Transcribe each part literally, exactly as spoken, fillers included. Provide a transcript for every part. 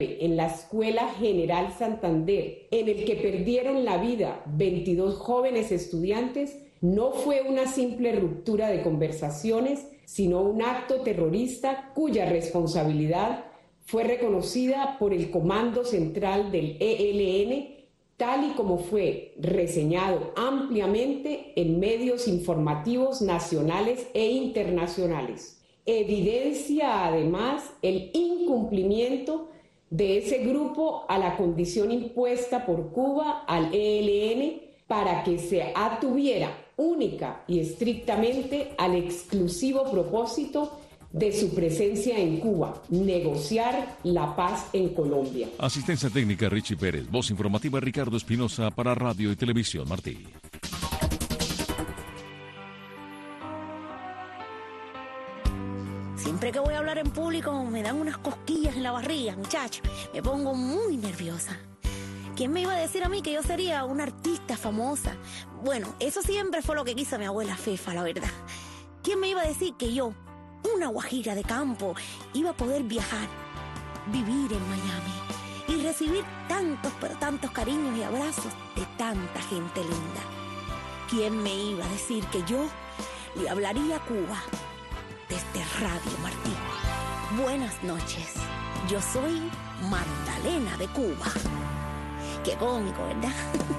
en la Escuela General Santander, en el que perdieron la vida veintidós jóvenes estudiantes, no fue una simple ruptura de conversaciones, sino un acto terrorista cuya responsabilidad fue reconocida por el Comando Central del E L N, tal y como fue reseñado ampliamente en medios informativos nacionales e internacionales. Evidencia además el incumplimiento de ese grupo a la condición impuesta por Cuba al E L N para que se atuviera única y estrictamente al exclusivo propósito de su presencia en Cuba, negociar la paz en Colombia. Asistencia técnica Richie Pérez, voz informativa Ricardo Espinosa para Radio y Televisión Martí. Siempre que voy a hablar en público me dan unas cosquillas en la barriga, muchacho. Me pongo muy nerviosa. ¿Quién me iba a decir a mí que yo sería una artista famosa? Bueno, eso siempre fue lo que quiso mi abuela Fefa, la verdad. ¿Quién me iba a decir que yo, una guajira de campo, iba a poder viajar, vivir en Miami y recibir tantos, pero tantos cariños y abrazos de tanta gente linda? ¿Quién me iba a decir que yo le hablaría a Cuba desde Radio Martí? Buenas noches, yo soy Magdalena de Cuba. Qué cómico, ¿verdad?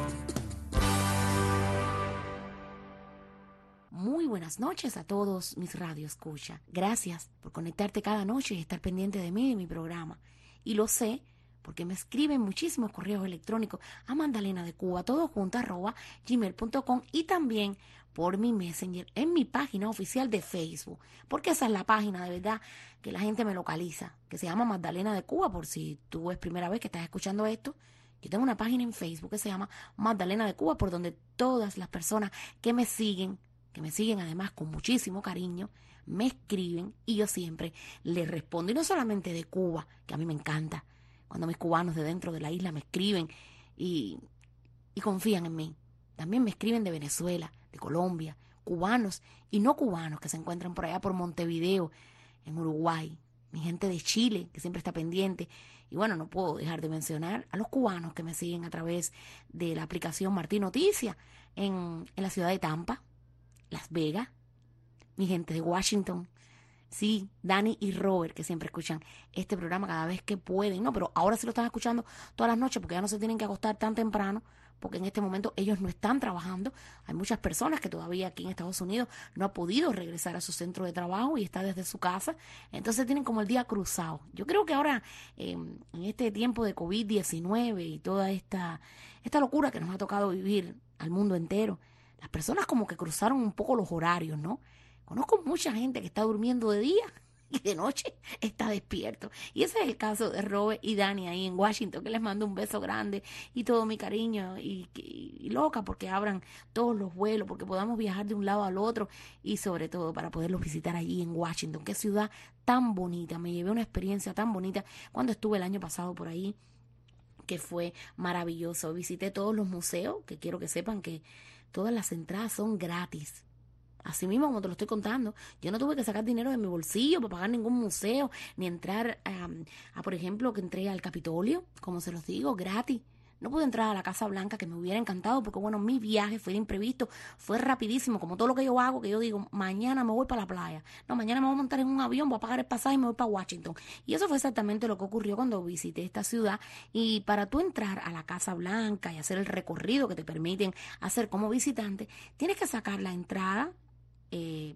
Muy buenas noches a todos mis radioescuchas. Gracias por conectarte cada noche y estar pendiente de mí y de mi programa. Y lo sé porque me escriben muchísimos correos electrónicos a Magdalena de Cuba, todo junto, arroba gmail punto com, y también por mi Messenger en mi página oficial de Facebook, porque esa es la página de verdad que la gente me localiza, que se llama Magdalena de Cuba. Por si tú es primera vez que estás escuchando esto, yo tengo una página en Facebook que se llama Magdalena de Cuba, por donde todas las personas que me siguen, que me siguen además con muchísimo cariño, me escriben y yo siempre les respondo. Y no solamente de Cuba, que a mí me encanta, cuando mis cubanos de dentro de la isla me escriben y, y confían en mí. También me escriben de Venezuela, de Colombia, cubanos y no cubanos que se encuentran por allá por Montevideo, en Uruguay. Mi gente de Chile, que siempre está pendiente. Y bueno, no puedo dejar de mencionar a los cubanos que me siguen a través de la aplicación Martí Noticias en, en la ciudad de Tampa, Las Vegas, mi gente de Washington, sí, Dani y Robert, que siempre escuchan este programa cada vez que pueden, no, pero ahora sí lo están escuchando todas las noches porque ya no se tienen que acostar tan temprano, porque en este momento ellos no están trabajando. Hay muchas personas que todavía aquí en Estados Unidos no han podido regresar a su centro de trabajo y está desde su casa, entonces tienen como el día cruzado. Yo creo que ahora, eh, en este tiempo de covid diecinueve y toda esta, esta locura que nos ha tocado vivir al mundo entero, las personas como que cruzaron un poco los horarios, ¿no? Conozco mucha gente que está durmiendo de día y de noche está despierto. Y ese es el caso de Robert y Dani ahí en Washington, que les mando un beso grande y todo mi cariño. Y, y, y loca porque abran todos los vuelos, porque podamos viajar de un lado al otro y sobre todo para poderlos visitar allí en Washington. Qué ciudad tan bonita. Me llevé una experiencia tan bonita cuando estuve el año pasado por ahí, que fue maravilloso. Visité todos los museos, que quiero que sepan que todas las entradas son gratis. Así mismo como te lo estoy contando, yo no tuve que sacar dinero de mi bolsillo para pagar ningún museo, ni entrar a, a por ejemplo, que entré al Capitolio, como se los digo, gratis. No pude entrar a la Casa Blanca, que me hubiera encantado, porque bueno, mi viaje fue de imprevisto, fue rapidísimo, como todo lo que yo hago, que yo digo, mañana me voy para la playa. No, mañana me voy a montar en un avión, voy a pagar el pasaje y me voy para Washington. Y eso fue exactamente lo que ocurrió cuando visité esta ciudad. Y para tú entrar a la Casa Blanca y hacer el recorrido que te permiten hacer como visitante, tienes que sacar la entrada eh,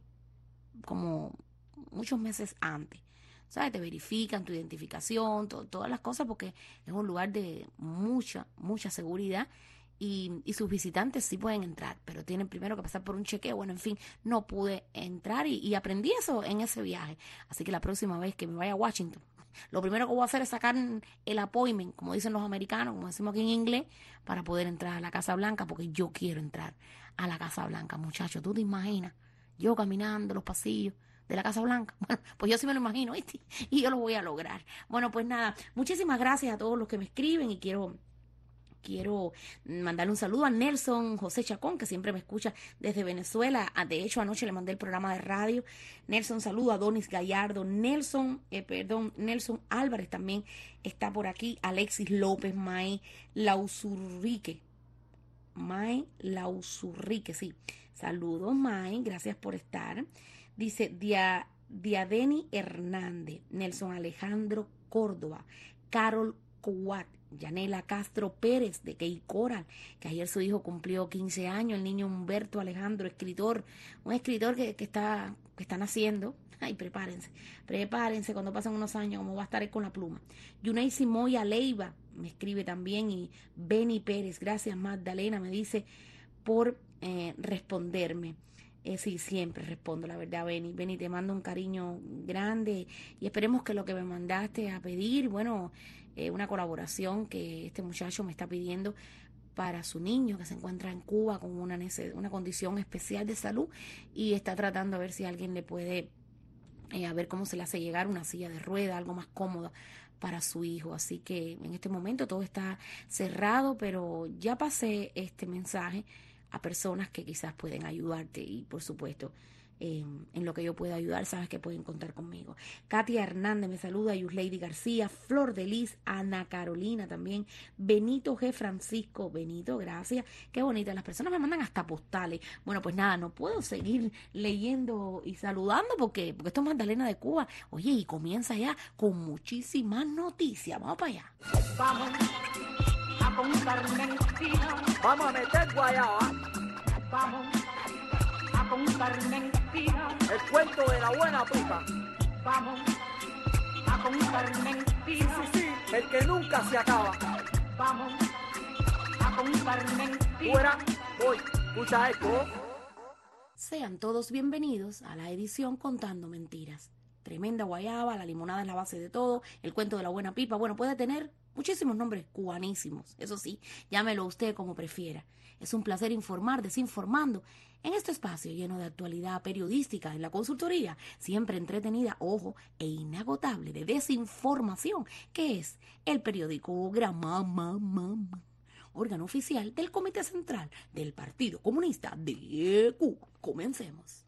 como muchos meses antes. ¿Sabes? Te verifican tu identificación, to- todas las cosas, porque es un lugar de mucha, mucha seguridad y, y sus visitantes sí pueden entrar, pero tienen primero que pasar por un chequeo. Bueno, en fin, no pude entrar y, y aprendí eso en ese viaje. Así que la próxima vez que me vaya a Washington, lo primero que voy a hacer es sacar el appointment, como dicen los americanos, como decimos aquí en inglés, para poder entrar a la Casa Blanca, porque yo quiero entrar a la Casa Blanca, muchachos. ¿Tú te imaginas? Yo caminando los pasillos de la Casa Blanca. Bueno, pues yo sí me lo imagino, ¿viste? Y yo lo voy a lograr. Bueno, pues nada, muchísimas gracias a todos los que me escriben y quiero, quiero mandarle un saludo a Nelson José Chacón, que siempre me escucha desde Venezuela. De hecho, anoche le mandé el programa de radio. Nelson, saludo a Donis Gallardo. Nelson, eh, perdón, Nelson Álvarez también está por aquí. Alexis López, May Lausurrique. May Lausurrique, sí. Saludos, May, gracias por estar. Dice Dia, Diadeni Hernández, Nelson Alejandro Córdoba, Carol Cuat, Yanela Castro Pérez de Key Coral, que ayer su hijo cumplió quince años, el niño Humberto Alejandro, escritor, un escritor que, que está que está naciendo. Ay, prepárense, prepárense cuando pasen unos años, cómo va a estar él con la pluma. Yunay Simoya Leiva me escribe también, y Beni Pérez, gracias Magdalena, me dice por eh, responderme. Eh, sí, siempre respondo, la verdad, Beni. Beni, te mando un cariño grande y esperemos que lo que me mandaste a pedir, bueno, eh, una colaboración que este muchacho me está pidiendo para su niño que se encuentra en Cuba con una, una condición especial de salud y está tratando a ver si alguien le puede, eh, a ver cómo se le hace llegar una silla de rueda, algo más cómoda para su hijo. Así que en este momento todo está cerrado, pero ya pasé este mensaje a personas que quizás pueden ayudarte y por supuesto eh, en lo que yo pueda ayudar sabes que pueden contar conmigo. Katia Hernández me saluda, Yusleidi García, Flor de Lis, Ana Carolina también, Benito G. Francisco, Benito, gracias, qué bonita, las personas me mandan hasta postales. Bueno, pues nada, no puedo seguir leyendo y saludando porque, porque esto es Magdalena de Cuba. Oye, y comienza ya con muchísimas noticias, vamos para allá. Vamos a contar mentiras. Vamos a meter guayaba. Vamos a contar mentiras. El cuento de la buena pipa. Vamos a contar mentiras. Sí, sí, el que nunca se acaba. Vamos a contar mentiras. Fuera, voy, escucha esto. Sean todos bienvenidos a la edición Contando Mentiras. Tremenda guayaba, la limonada es la base de todo, el cuento de la buena pipa, bueno, puede tener muchísimos nombres cubanísimos, eso sí, llámelo usted como prefiera. Es un placer informar desinformando en este espacio lleno de actualidad periodística en la consultoría, siempre entretenida, ojo, e inagotable de desinformación, que es el periódico Gramama, órgano oficial del Comité Central del Partido Comunista de Cuba. Comencemos.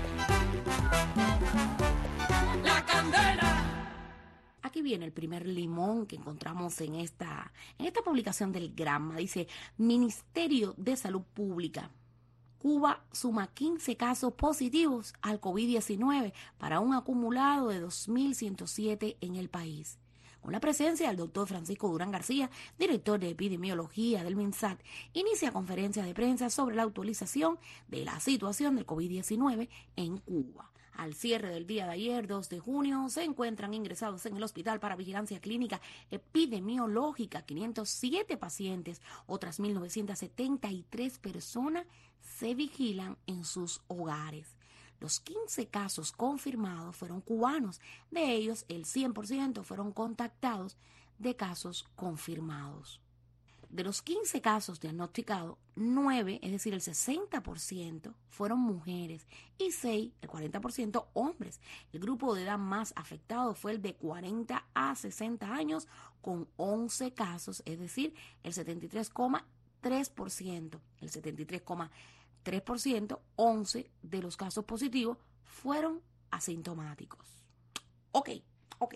La candela. Aquí viene el primer limón que encontramos en esta, en esta publicación del Gramma. Dice, Ministerio de Salud Pública. Cuba suma quince casos positivos al COVID diecinueve para un acumulado de dos mil ciento siete en el país. Con la presencia del doctor Francisco Durán García, director de epidemiología del MINSAT, inicia conferencia de prensa sobre la actualización de la situación del COVID diecinueve en Cuba. Al cierre del día de ayer, dos de junio, se encuentran ingresados en el Hospital para Vigilancia Clínica Epidemiológica quinientos siete pacientes, otras mil novecientas setenta y tres personas se vigilan en sus hogares. Los quince casos confirmados fueron cubanos, de ellos el cien por ciento fueron contactados de casos confirmados. De los quince casos diagnosticados, nueve, es decir, el sesenta por ciento, fueron mujeres y seis, el cuarenta por ciento, hombres. El grupo de edad más afectado fue el de cuarenta a sesenta años, con once casos, es decir, el setenta y tres coma tres por ciento. El setenta y tres coma tres por ciento, once de los casos positivos fueron asintomáticos. Ok, ok.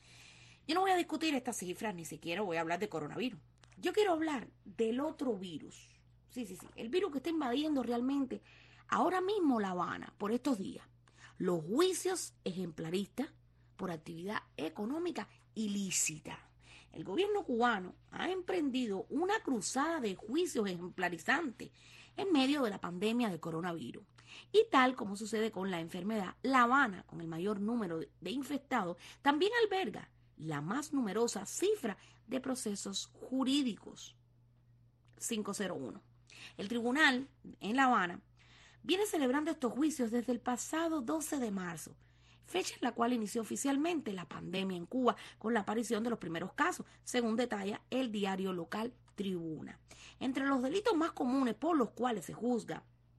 Yo no voy a discutir estas cifras, ni siquiera voy a hablar de coronavirus. Yo quiero hablar del otro virus. Sí, sí, sí. El virus que está invadiendo realmente ahora mismo La Habana por estos días. Los juicios ejemplaristas por actividad económica ilícita. El gobierno cubano ha emprendido una cruzada de juicios ejemplarizantes en medio de la pandemia de coronavirus. Y tal como sucede con la enfermedad, La Habana, con el mayor número de infectados, también alberga la más numerosa cifra de procesos jurídicos, quinientos uno. El tribunal en La Habana viene celebrando estos juicios desde el pasado doce de marzo, fecha en la cual inició oficialmente la pandemia en Cuba con la aparición de los primeros casos, según detalla el diario local Tribuna. Entre los delitos más comunes por los cuales se juzga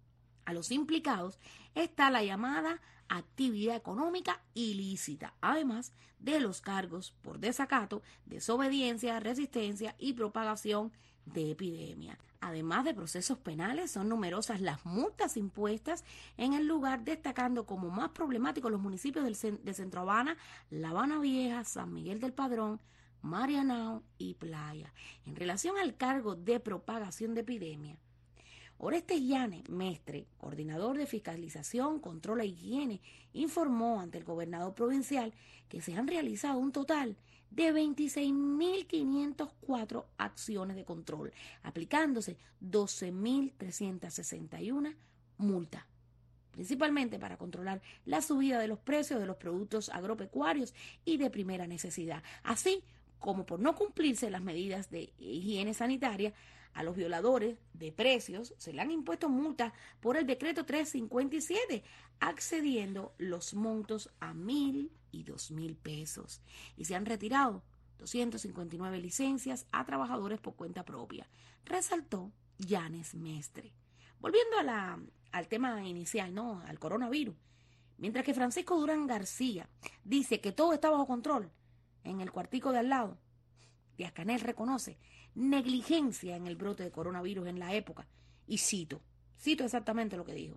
A los implicados está la llamada actividad económica ilícita, además de los cargos por desacato, desobediencia, resistencia y propagación de epidemia. Además de procesos penales, son numerosas las multas impuestas en el lugar, destacando como más problemáticos los municipios del, de Centro Habana, La Habana Vieja, San Miguel del Padrón, Marianao y Playa. En relación al cargo de propagación de epidemia, Orestes Llanes Mestre, coordinador de fiscalización, control e higiene, informó ante el gobernador provincial que se han realizado un total de veintiséis mil quinientas cuatro acciones de control, aplicándose doce mil trescientas sesenta y una multas, principalmente para controlar la subida de los precios de los productos agropecuarios y de primera necesidad, así como por no cumplirse las medidas de higiene sanitaria. A los violadores de precios se le han impuesto multas por el decreto trescientos cincuenta y siete, accediendo los montos a mil y dos mil pesos. Y se han retirado doscientas cincuenta y nueve licencias a trabajadores por cuenta propia, resaltó Llanes Mestre. Volviendo a la, al tema inicial, ¿no? Al coronavirus. Mientras que Francisco Durán García dice que todo está bajo control, en el cuartico de al lado, Díaz Canel reconoce negligencia en el brote de coronavirus en la época. Y cito, cito exactamente lo que dijo.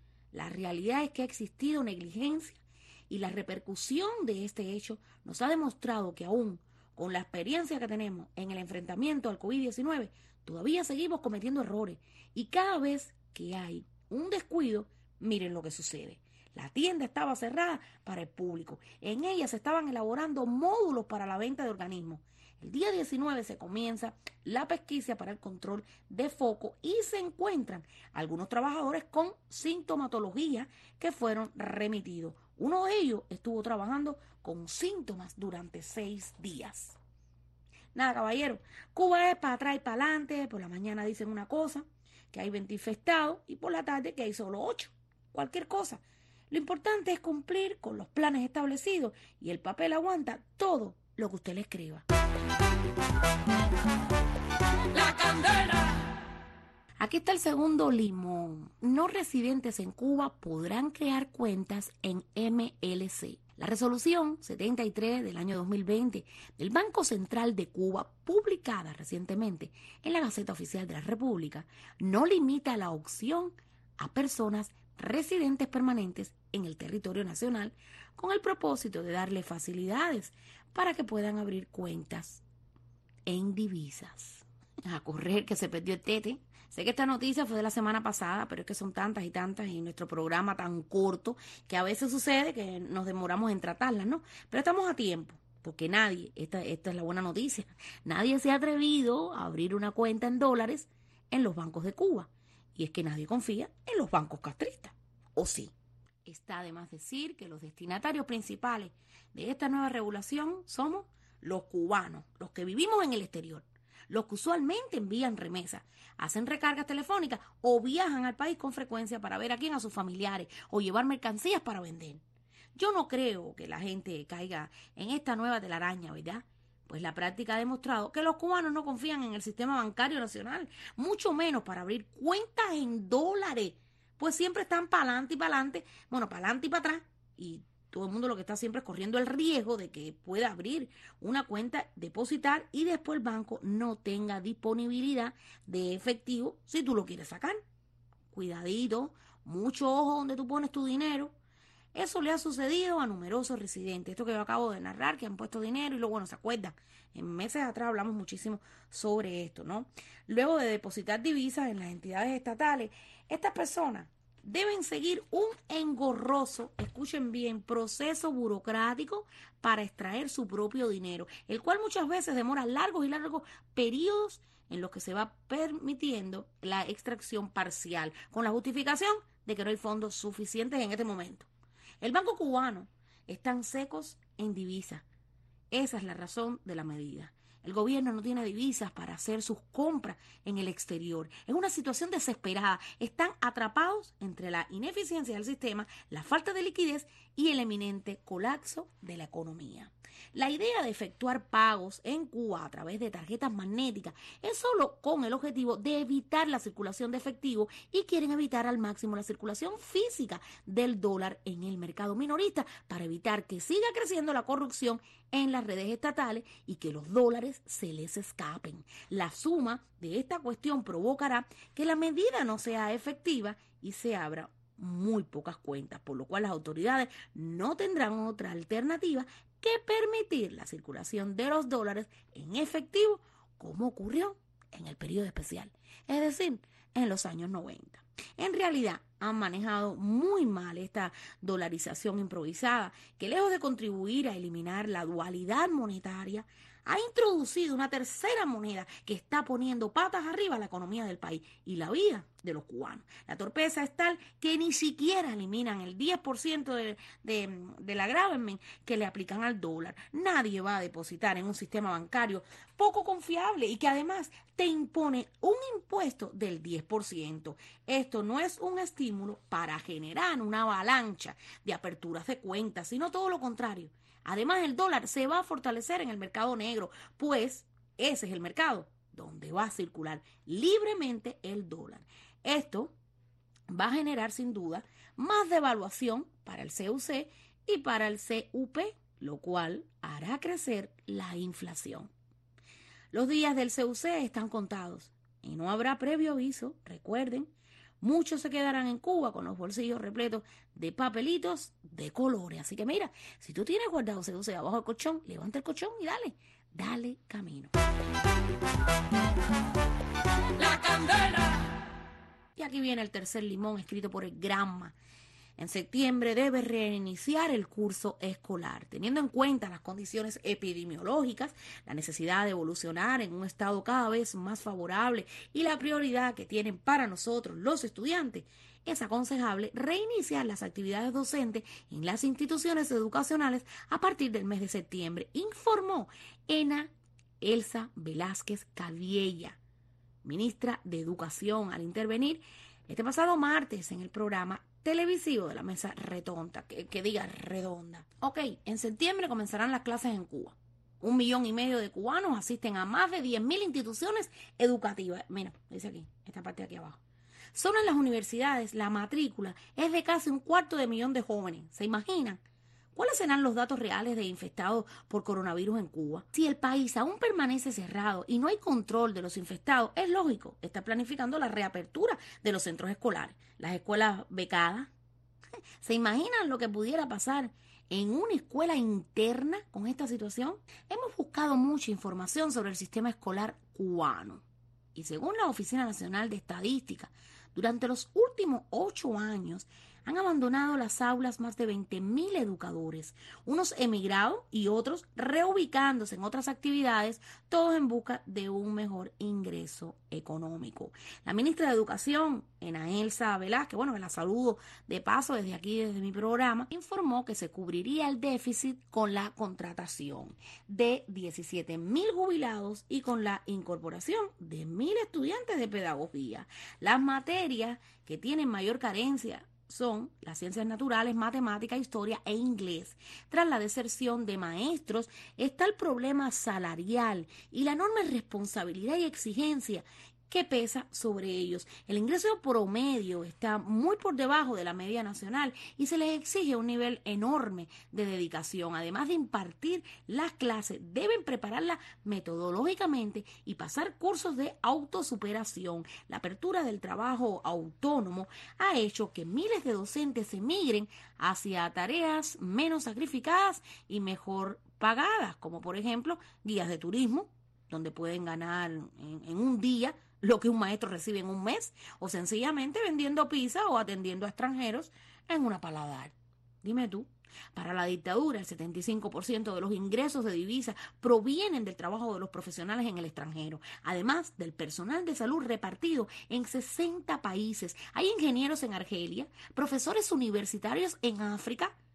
La realidad es que ha existido negligencia y la repercusión de este hecho nos ha demostrado que aún con la experiencia que tenemos en el enfrentamiento al COVID diecinueve, todavía seguimos cometiendo errores. Y cada vez que hay un descuido, miren lo que sucede. La tienda estaba cerrada para el público. En ella se estaban elaborando módulos para la venta de organismos. El día diecinueve se comienza la pesquisa para el control de foco y se encuentran algunos trabajadores con sintomatología que fueron remitidos. Uno de ellos estuvo trabajando con síntomas durante seis días. Nada, caballero, Cuba es para atrás y para adelante. Por la mañana dicen una cosa, que hay veinte infectados, y por la tarde que hay solo ocho. Cualquier cosa. Lo importante es cumplir con los planes establecidos y el papel aguanta todo lo que usted le escriba. La candela. Aquí está el segundo limón. No residentes en Cuba podrán crear cuentas en M L C. La resolución setenta y tres del año dos mil veinte del Banco Central de Cuba, publicada recientemente en la Gaceta Oficial de la República, no limita la opción a personas residentes permanentes en el territorio nacional con el propósito de darle facilidades para que puedan abrir cuentas en divisas. A correr que se perdió el tete. Sé que esta noticia fue de la semana pasada, pero es que son tantas y tantas y nuestro programa tan corto que a veces sucede que nos demoramos en tratarlas, ¿no? Pero estamos a tiempo, porque nadie, esta, esta es la buena noticia, nadie se ha atrevido a abrir una cuenta en dólares en los bancos de Cuba. Y es que nadie confía en los bancos castristas. ¿O sí? Está de más decir que los destinatarios principales de esta nueva regulación somos los cubanos, los que vivimos en el exterior, los que usualmente envían remesas, hacen recargas telefónicas o viajan al país con frecuencia para ver a quién, a sus familiares, o llevar mercancías para vender. Yo no creo que la gente caiga en esta nueva telaraña, ¿verdad? Pues la práctica ha demostrado que los cubanos no confían en el sistema bancario nacional, mucho menos para abrir cuentas en dólares, pues siempre están para adelante y para adelante, bueno, para adelante y para atrás, y todo el mundo lo que está siempre es corriendo el riesgo de que pueda abrir una cuenta, depositar y después el banco no tenga disponibilidad de efectivo si tú lo quieres sacar. Cuidadito, mucho ojo donde tú pones tu dinero. Eso le ha sucedido a numerosos residentes. Esto que yo acabo de narrar, que han puesto dinero y luego, bueno, se acuerdan. En meses atrás hablamos muchísimo sobre esto, ¿no? Luego de depositar divisas en las entidades estatales, estas personas deben seguir un engorroso, escuchen bien, proceso burocrático para extraer su propio dinero, el cual muchas veces demora largos y largos periodos en los que se va permitiendo la extracción parcial, con la justificación de que no hay fondos suficientes en este momento. El Banco Cubano están secos en divisas. Esa es la razón de la medida. El gobierno no tiene divisas para hacer sus compras en el exterior. Es una situación desesperada. Están atrapados entre la ineficiencia del sistema, la falta de liquidez y el eminente colapso de la economía. La idea de efectuar pagos en Cuba a través de tarjetas magnéticas es solo con el objetivo de evitar la circulación de efectivo y quieren evitar al máximo la circulación física del dólar en el mercado minorista para evitar que siga creciendo la corrupción en las redes estatales y que los dólares se les escapen. La suma de esta cuestión provocará que la medida no sea efectiva y se abra muy pocas cuentas, por lo cual las autoridades no tendrán otra alternativa que permitir la circulación de los dólares en efectivo, como ocurrió en el periodo especial, es decir, en los años noventa. En realidad, han manejado muy mal esta dolarización improvisada, que lejos de contribuir a eliminar la dualidad monetaria, ha introducido una tercera moneda que está poniendo patas arriba a la economía del país y la vida de los cubanos. La torpeza es tal que ni siquiera eliminan el diez por ciento de, de, del agravement que le aplican al dólar. Nadie va a depositar en un sistema bancario poco confiable y que además te impone un impuesto del diez por ciento. Esto no es un estímulo para generar una avalancha de aperturas de cuentas, sino todo lo contrario. Además, el dólar se va a fortalecer en el mercado negro, pues ese es el mercado donde va a circular libremente el dólar. Esto va a generar sin duda más devaluación para el C U C y para el C U P, lo cual hará crecer la inflación. Los días del C U C están contados y no habrá previo aviso, recuerden. Muchos se quedarán en Cuba con los bolsillos repletos de papelitos de colores. Así que mira, si tú tienes guardado C U C abajo del colchón, levanta el colchón y dale, dale camino. La candela. Y aquí viene el tercer limón escrito por el Granma. En septiembre debe reiniciar el curso escolar, teniendo en cuenta las condiciones epidemiológicas, la necesidad de evolucionar en un estado cada vez más favorable y la prioridad que tienen para nosotros los estudiantes. Es aconsejable reiniciar las actividades docentes en las instituciones educacionales a partir del mes de septiembre, informó Ena Elsa Velázquez Calviella, ministra de Educación, al intervenir este pasado martes en el programa televisivo de la mesa redonda, que, que diga redonda. Ok, en septiembre comenzarán las clases en Cuba. Un millón y medio de cubanos asisten a más de diez mil instituciones educativas. Mira, dice aquí, esta parte de aquí abajo. Solo en las universidades la matrícula es de casi un cuarto de millón de jóvenes. ¿Se imaginan? ¿Cuáles serán los datos reales de infectados por coronavirus en Cuba? Si el país aún permanece cerrado y no hay control de los infectados, es lógico estar planificando la reapertura de los centros escolares, las escuelas becadas. ¿Se imaginan lo que pudiera pasar en una escuela interna con esta situación? Hemos buscado mucha información sobre el sistema escolar cubano y según la Oficina Nacional de Estadística, durante los últimos ocho años han abandonado las aulas más de veinte mil educadores, unos emigrados y otros reubicándose en otras actividades, todos en busca de un mejor ingreso económico. La ministra de Educación, Ena Elsa Velázquez, bueno, que la saludo de paso desde aquí, desde mi programa, informó que se cubriría el déficit con la contratación de diecisiete mil jubilados y con la incorporación de mil estudiantes de pedagogía. Las materias que tienen mayor carencia son las ciencias naturales, matemática, historia e inglés. Tras la deserción de maestros está el problema salarial y la enorme responsabilidad y exigencia que pesa sobre ellos. El ingreso promedio está muy por debajo de la media nacional y se les exige un nivel enorme de dedicación. Además de impartir las clases, deben prepararlas metodológicamente y pasar cursos de autosuperación. La apertura del trabajo autónomo ha hecho que miles de docentes emigren hacia tareas menos sacrificadas y mejor pagadas, como por ejemplo guías de turismo, donde pueden ganar en, en un día lo que un maestro recibe en un mes, o sencillamente vendiendo pizza o atendiendo a extranjeros en una paladar. Dime tú, para la dictadura el setenta y cinco por ciento de los ingresos de divisas provienen del trabajo de los profesionales en el extranjero, además del personal de salud repartido en sesenta países. Hay ingenieros en Argelia, profesores universitarios en África.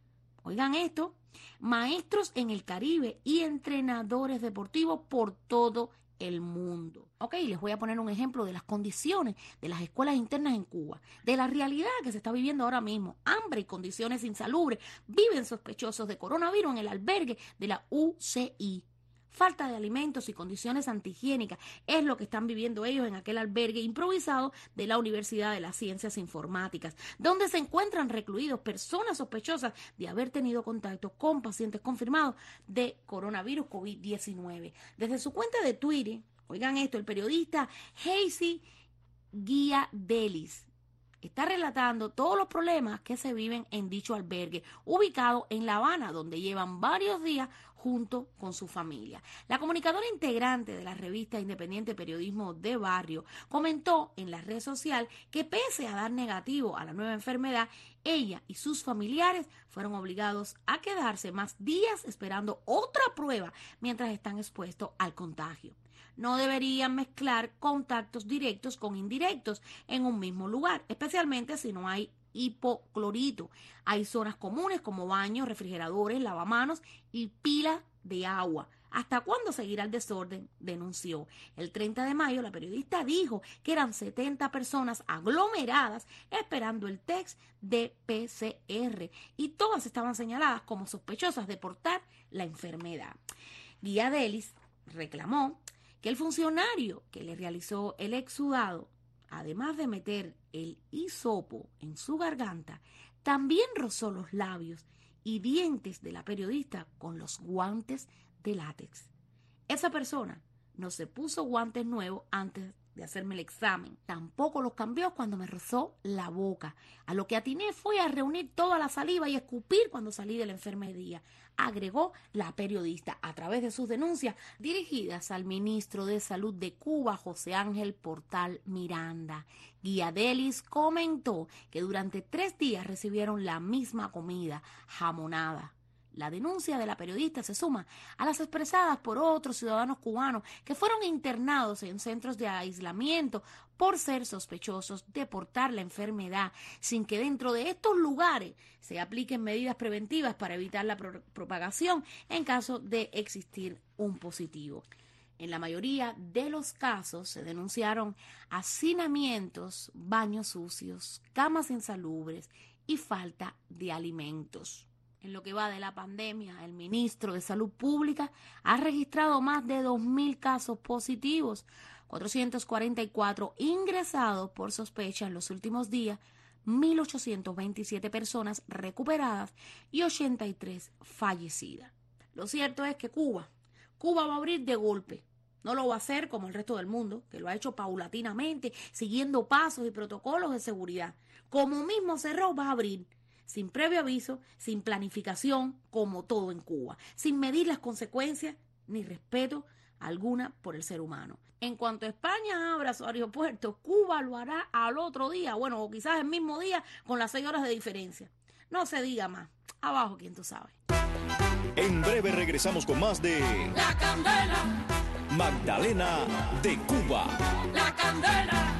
Oigan esto, maestros en el Caribe y entrenadores deportivos por todo el mundo. Ok, les voy a poner un ejemplo de las condiciones de las escuelas internas en Cuba, de la realidad que se está viviendo ahora mismo. Hambre y condiciones insalubres. Viven sospechosos de coronavirus en el albergue de la U C I. Falta de alimentos y condiciones antihigiénicas es lo que están viviendo ellos en aquel albergue improvisado de la Universidad de las Ciencias Informáticas, donde se encuentran recluidos personas sospechosas de haber tenido contacto con pacientes confirmados de coronavirus COVID diecinueve. Desde su cuenta de Twitter, oigan esto, el periodista Heisy Guiadelis está relatando todos los problemas que se viven en dicho albergue, ubicado en La Habana, donde llevan varios días junto con su familia. La comunicadora integrante de la revista independiente Periodismo de Barrio comentó en la red social que pese a dar negativo a la nueva enfermedad, ella y sus familiares fueron obligados a quedarse más días esperando otra prueba mientras están expuestos al contagio. No deberían mezclar contactos directos con indirectos en un mismo lugar, especialmente si no hay hipoclorito. Hay zonas comunes como baños, refrigeradores, lavamanos y pilas de agua. ¿Hasta cuándo seguirá el desorden?, denunció. El treinta de mayo, la periodista dijo que eran setenta personas aglomeradas esperando el test de P C R y todas estaban señaladas como sospechosas de portar la enfermedad. Guiadelis reclamó que el funcionario que le realizó el exudado, además de meter el hisopo en su garganta, también rozó los labios y dientes de la periodista con los guantes de látex. Esa persona no se puso guantes nuevos antes de hacerme el examen. Tampoco los cambió cuando me rozó la boca. A lo que atiné fue a reunir toda la saliva y escupir cuando salí de la enfermería, agregó la periodista a través de sus denuncias dirigidas al ministro de Salud de Cuba, José Ángel Portal Miranda. Guiadelis comentó que durante tres días recibieron la misma comida, jamonada. La denuncia de la periodista se suma a las expresadas por otros ciudadanos cubanos que fueron internados en centros de aislamiento por ser sospechosos de portar la enfermedad, sin que dentro de estos lugares se apliquen medidas preventivas para evitar la pro- propagación en caso de existir un positivo. En la mayoría de los casos se denunciaron hacinamientos, baños sucios, camas insalubres y falta de alimentos. En lo que va de la pandemia, el ministro de Salud Pública ha registrado más de dos mil casos positivos, cuatrocientos cuarenta y cuatro ingresados por sospecha en los últimos días, mil ochocientas veintisiete personas recuperadas y ochenta y tres fallecidas. Lo cierto es que Cuba, Cuba va a abrir de golpe. No lo va a hacer como el resto del mundo, que lo ha hecho paulatinamente, siguiendo pasos y protocolos de seguridad. Como mismo cerró, va a abrir. Sin previo aviso, sin planificación, como todo en Cuba, sin medir las consecuencias ni respeto alguna por el ser humano. En cuanto España abra su aeropuerto, Cuba lo hará al otro día, bueno, o quizás el mismo día, con las seis horas de diferencia. No se diga más. Abajo, quien tú sabes. En breve regresamos con más de La Candela, Magdalena de Cuba. La Candela.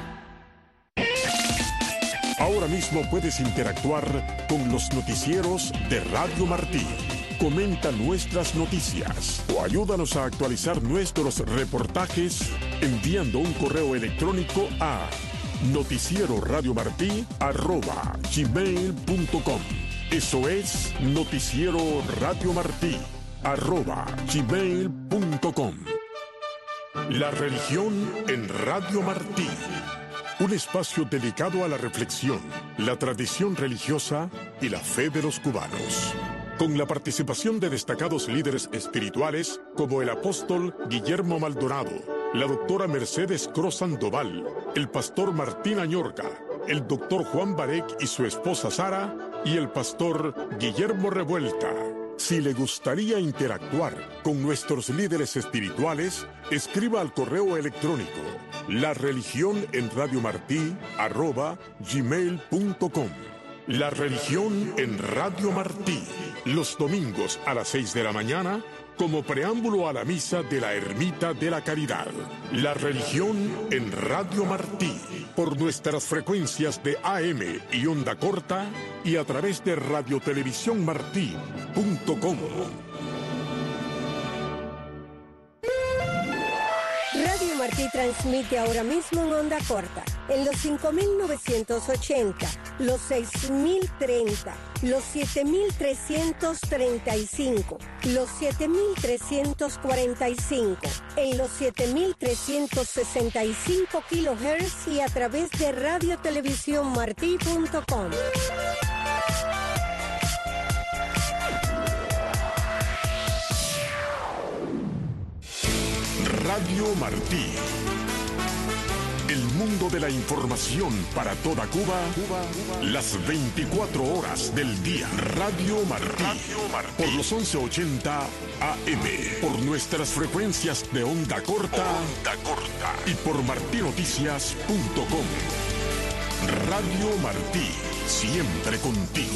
Ahora mismo puedes interactuar con los noticieros de Radio Martí. Comenta nuestras noticias o ayúdanos a actualizar nuestros reportajes enviando un correo electrónico a noticieroradiomartí arroba gmail punto com. Eso es noticieroradiomartí arroba gmail punto com. La religión en Radio Martí. Un espacio dedicado a la reflexión, la tradición religiosa y la fe de los cubanos. Con la participación de destacados líderes espirituales como el apóstol Guillermo Maldonado, la doctora Mercedes Cruz Sandoval, el pastor Martín Añorca, el doctor Juan Barek y su esposa Sara y el pastor Guillermo Revuelta. Si le gustaría interactuar con nuestros líderes espirituales, escriba al correo electrónico la religión en Radio Martí arroba gmail punto com. La religión en Radio Martí, los domingos a las seis de la mañana como preámbulo a la misa de la Ermita de la Caridad. La religión en Radio Martí, por nuestras frecuencias de A M y onda corta y a través de radio televisión martí punto com. Radio Martí transmite ahora mismo en onda corta, en los cinco mil novecientos ochenta, los seis mil treinta, los siete mil trescientos treinta y cinco, los siete mil trescientos cuarenta y cinco, en los siete mil trescientos sesenta y cinco kilohertz y a través de radio televisión martí punto com. Radio Martí. El mundo de la información para toda Cuba, Cuba, Cuba. Las veinticuatro horas del día. Radio Martí. Radio Martí. Por los once ochenta A M. Por nuestras frecuencias de onda corta. Onda corta. Y por martí noticias punto com. Radio Martí. Siempre contigo.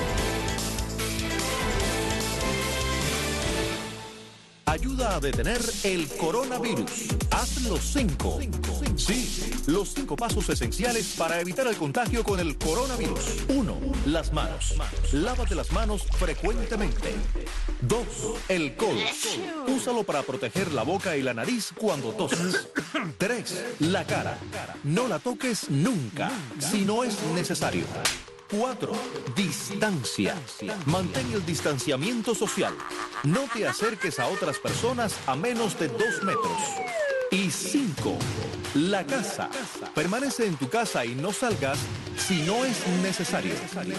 Ayuda a detener el coronavirus. Haz los cinco. Sí, los cinco pasos esenciales para evitar el contagio con el coronavirus. Uno, las manos. Lávate las manos frecuentemente. Dos, el codo. Úsalo para proteger la boca y la nariz cuando toses. Tres, la cara. No la toques nunca, si no es necesario. Cuatro, distancia. Mantén el distanciamiento social. No te acerques a otras personas a menos de dos metros. Y cinco, la casa. Permanece en tu casa y no salgas si no es necesario.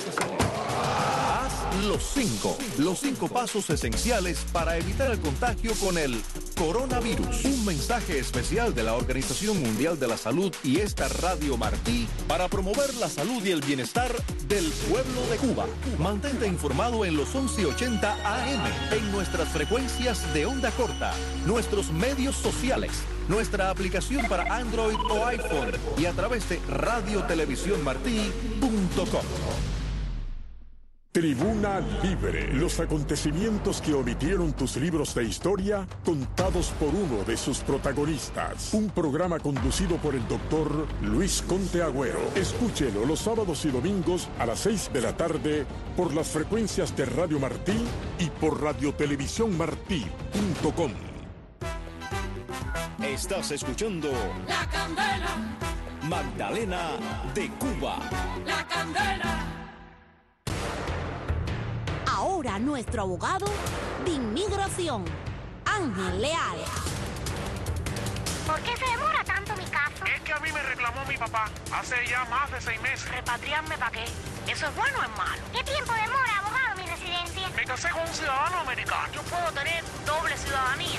Haz los cinco, los cinco pasos esenciales para evitar el contagio con el coronavirus. Un mensaje especial de la Organización Mundial de la Salud y esta Radio Martí para promover la salud y el bienestar del pueblo de Cuba. Mantente informado en los once ochenta A M, en nuestras frecuencias de onda corta, nuestros medios sociales, nuestra aplicación para Android o iPhone y a través de radio televisión martí punto com. Tribuna Libre. Los acontecimientos que omitieron tus libros de historia, contados por uno de sus protagonistas. Un programa conducido por el doctor Luis Conte Agüero. Escúchelo los sábados y domingos a las seis de la tarde por las frecuencias de Radio Martí y por radio televisión martí punto com. Estás escuchando La Candela, Magdalena de Cuba. La Candela. Ahora nuestro abogado de inmigración, Ángel Leal. ¿Por qué se demora tanto mi caso? Es que a mí me reclamó mi papá hace ya más de seis meses. ¿Repatriarme para qué? ¿Eso es bueno o es malo? ¿Qué tiempo demora, abogado, mi residencia? Me casé con un ciudadano americano. Yo puedo tener doble ciudadanía.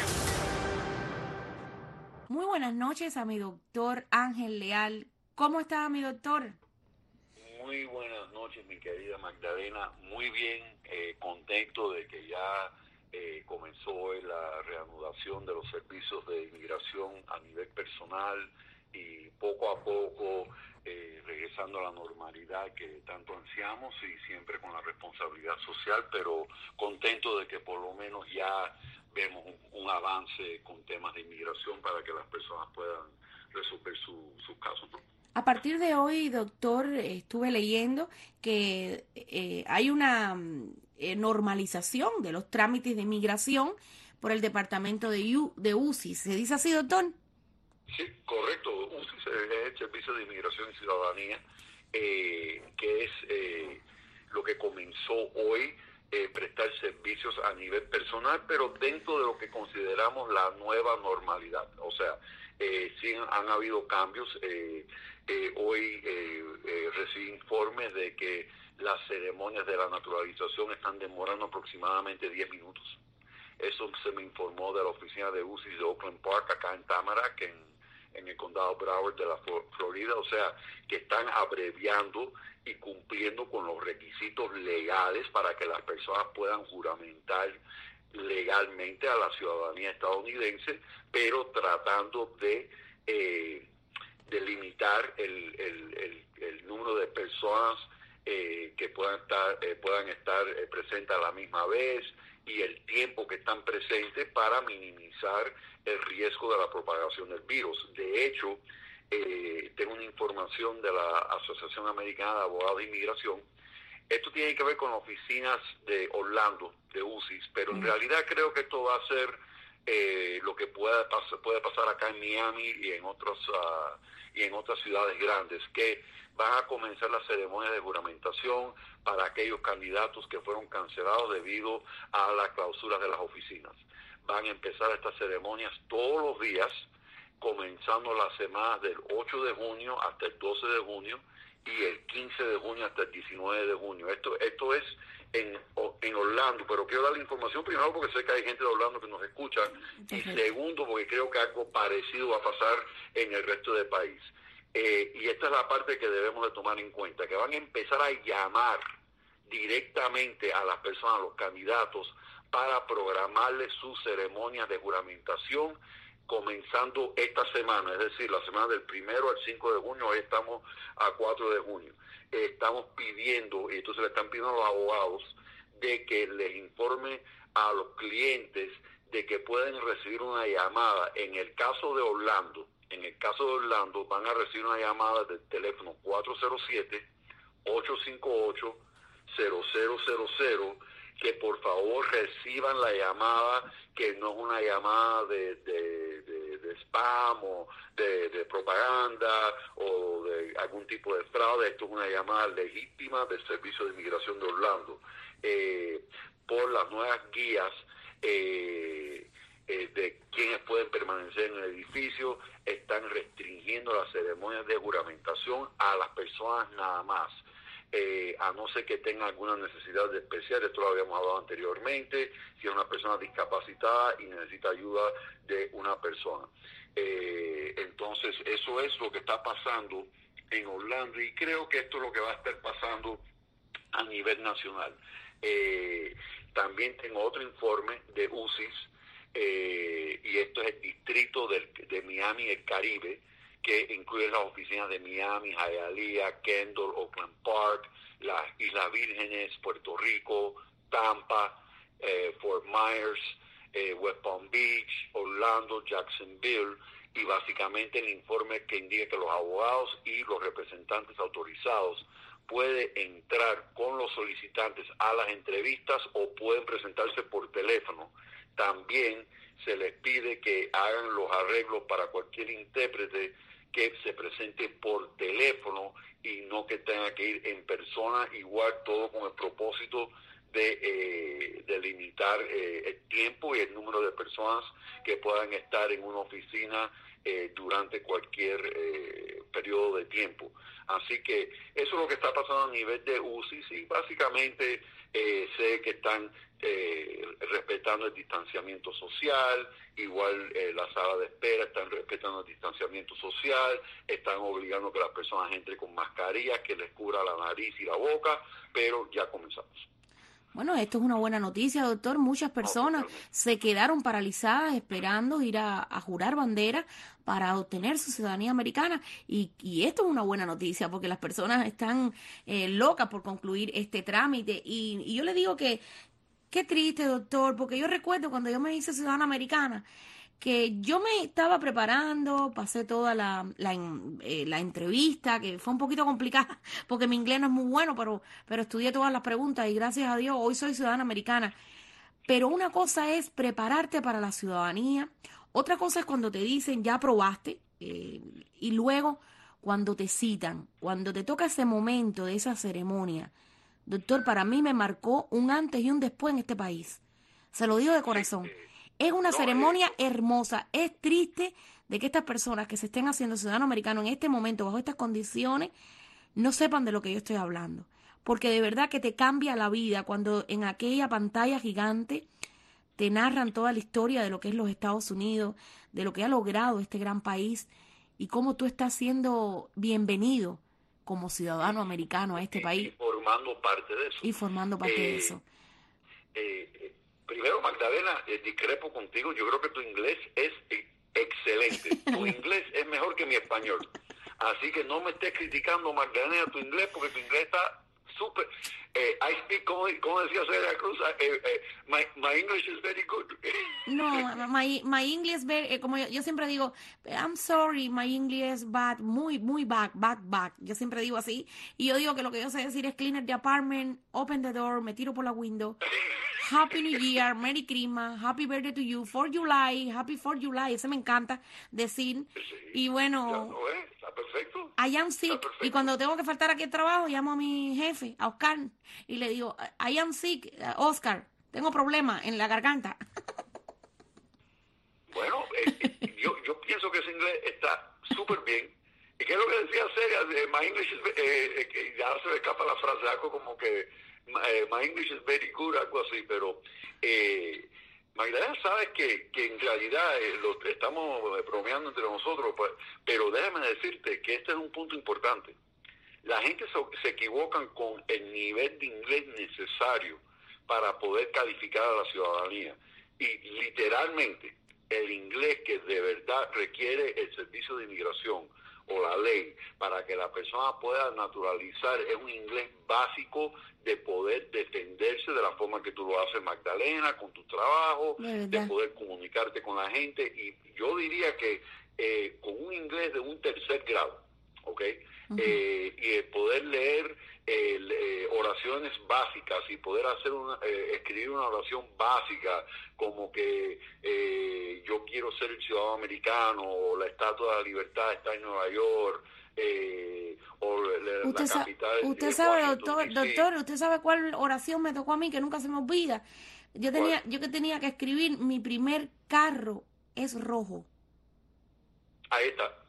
Muy buenas noches a mi doctor Ángel Leal. ¿Cómo está mi doctor? Muy buenas noches, mi querida Magdalena. Muy bien, eh, contento de que ya eh, comenzó hoy la reanudación de los servicios de inmigración a nivel personal y poco a poco eh, regresando a la normalidad que tanto ansiamos y siempre con la responsabilidad social, pero contento de que por lo menos ya vemos un, un avance con temas de inmigración para que las personas puedan resolver su, sus casos, ¿no? A partir de hoy, doctor, estuve leyendo que eh, hay una eh, normalización de los trámites de inmigración por el departamento de, U, de U C I. ¿Se dice así, doctor? Sí, correcto. U C I es el Servicio de Inmigración y Ciudadanía, eh, que es eh, lo que comenzó hoy, eh, prestar servicios a nivel personal, pero dentro de lo que consideramos la nueva normalidad. O sea, eh, sí han habido cambios. Eh, Eh, hoy eh, eh, recibí informes de que las ceremonias de la naturalización están demorando aproximadamente diez minutos. Eso se me informó de la oficina de U C I de Oakland Park, acá en Tamarack, en, en el condado Broward de la Florida. O sea, que están abreviando y cumpliendo con los requisitos legales para que las personas puedan juramentar legalmente a la ciudadanía estadounidense, pero tratando de... Eh, de limitar el, el, el, el número de personas eh, que puedan estar eh, puedan estar eh, presentes a la misma vez y el tiempo que están presentes para minimizar el riesgo de la propagación del virus. De hecho, eh, tengo una información de la Asociación Americana de Abogados de Inmigración. Esto tiene que ver con oficinas de Orlando, de U C I S, pero en mm. realidad creo que esto va a ser eh, lo que pueda pas- puede pasar acá en Miami y en otras uh, y en otras ciudades grandes, que van a comenzar las ceremonias de juramentación para aquellos candidatos que fueron cancelados debido a las clausuras de las oficinas. Van a empezar estas ceremonias todos los días, comenzando las semanas del ocho de junio hasta el doce de junio y el quince de junio hasta el diecinueve de junio. Esto esto es en, en Orlando, pero quiero dar la información primero porque sé que hay gente de Orlando que nos escucha, y segundo porque creo que algo parecido va a pasar en el resto del país. Eh, y esta es la parte que debemos de tomar en cuenta, que van a empezar a llamar directamente a las personas, a los candidatos, para programarles sus ceremonias de juramentación comenzando esta semana, es decir, la semana del primero al cinco de junio. Hoy estamos a cuatro de junio. Eh, estamos pidiendo, y entonces le están pidiendo a los abogados de que les informe a los clientes de que pueden recibir una llamada. En el caso de Orlando, en el caso de Orlando van a recibir una llamada del teléfono cuatro cero siete, ocho cinco ocho, cero cero cero cero, que por favor reciban la llamada, que no es una llamada de, de, de, de spam o de, de propaganda o de algún tipo de fraude. Esto es una llamada legítima del Servicio de Inmigración de Orlando. Eh, por las nuevas guías eh, eh, de quienes pueden permanecer en el edificio, están restringiendo las ceremonias de juramentación a las personas nada más. Eh, a no ser que tenga alguna necesidad de especial, esto lo habíamos hablado anteriormente, si es una persona discapacitada y necesita ayuda de una persona. Eh, entonces, eso es lo que está pasando en Orlando, y creo que esto es lo que va a estar pasando a nivel nacional. Eh, también tengo otro informe de U C I S, eh, y esto es el distrito del, de Miami, el Caribe, que incluye las oficinas de Miami, Hialeah, Kendall, Oakland Park, las Islas Vírgenes, Puerto Rico, Tampa, eh, Fort Myers, eh, West Palm Beach, Orlando, Jacksonville, y básicamente el informe que indica que los abogados y los representantes autorizados pueden entrar con los solicitantes a las entrevistas o pueden presentarse por teléfono. También se les pide que hagan los arreglos para cualquier intérprete que se presente por teléfono y no que tenga que ir en persona, igual todo con el propósito de, eh, de limitar eh, el tiempo y el número de personas que puedan estar en una oficina eh, durante cualquier eh, periodo de tiempo. Así que eso es lo que está pasando a nivel de U C I S, y básicamente eh, sé que están eh, respetando el distanciamiento social, igual eh, la sala de espera están respetando el distanciamiento social, están obligando que las personas entren con mascarillas que les cubra la nariz y la boca, pero ya comenzamos. Bueno, esto es una buena noticia, doctor. Muchas personas no, se quedaron paralizadas esperando ir a, a jurar bandera para obtener su ciudadanía americana, y, y esto es una buena noticia porque las personas están eh, locas por concluir este trámite, y, y yo le digo que qué triste, doctor, porque yo recuerdo cuando yo me hice ciudadana americana que yo me estaba preparando, pasé toda la, la, eh, la entrevista, que fue un poquito complicada, porque mi inglés no es muy bueno, pero, pero estudié todas las preguntas y gracias a Dios hoy soy ciudadana americana. Pero una cosa es prepararte para la ciudadanía, otra cosa es cuando te dicen ya aprobaste, eh, y luego cuando te citan, cuando te toca ese momento de esa ceremonia. Doctor, para mí me marcó un antes y un después en este país. Se lo digo de corazón. Es una no, ceremonia eh. hermosa. Es triste de que estas personas que se estén haciendo ciudadanos americanos en este momento, bajo estas condiciones, no sepan de lo que yo estoy hablando. Porque de verdad que te cambia la vida cuando en aquella pantalla gigante te narran toda la historia de lo que es los Estados Unidos, de lo que ha logrado este gran país y cómo tú estás siendo bienvenido como ciudadano americano a este país. Y formando parte de eso. Y formando parte eh, de eso. Eh, eh, primero, Magdalena, eh, discrepo contigo. Yo creo que tu inglés es eh, excelente. Tu inglés es mejor que mi español. Así que no me estés criticando, Magdalena, tu inglés, porque tu inglés está super. Eh, I speak, ¿cómo, cómo decía Celia Cruz? Eh, eh, my, my English is very good. No, my, my English is very, eh, como yo, yo siempre digo, I'm sorry, my English is bad, muy, muy bad, bad, bad. Yo siempre digo así. Y yo digo que lo que yo sé decir es clean the apartment, open the door, me tiro por la window. Happy New Year, Merry Christmas, Happy Birthday to you, for July, Happy for July, ese me encanta decir. Sí, y bueno, ya no es, está perfecto. I am sick, y cuando tengo que faltar aquí al trabajo, llamo a mi jefe, a Oscar, y le digo, I am sick, Oscar, tengo problemas en la garganta. Bueno, eh, yo, yo pienso que ese inglés está súper bien. ¿Y qué es lo que decía Celia? Eh, my English is, eh, eh, ya se me escapa la frase, algo como que eh, my English is very good, algo así, pero eh, Magdalena, sabes que, que en realidad eh, lo estamos bromeando entre nosotros, pues, pero déjame decirte que este es un punto importante. La gente se, se equivocan con el nivel de inglés necesario para poder calificar a la ciudadanía. Y literalmente, el inglés que de verdad requiere el servicio de inmigración o la ley para que la persona pueda naturalizar es un inglés básico de poder defenderse de la forma que tú lo haces, Magdalena, con tu trabajo, de, de poder comunicarte con la gente. Y yo diría que eh, con un inglés de un tercer grado, ¿ok? Uh-huh. eh, y el poder leer eh, eh, oraciones básicas y poder hacer una, eh, escribir una oración básica como que eh, yo quiero ser el ciudadano americano, o la Estatua de la Libertad está en Nueva York, eh, o la, usted la sa- capital usted de sabe, Washington, doctor, doctor, usted sabe cuál oración me tocó a mí que nunca se me olvida. Yo tenía, yo que tenía que escribir, mi primer carro es rojo. Ahí está.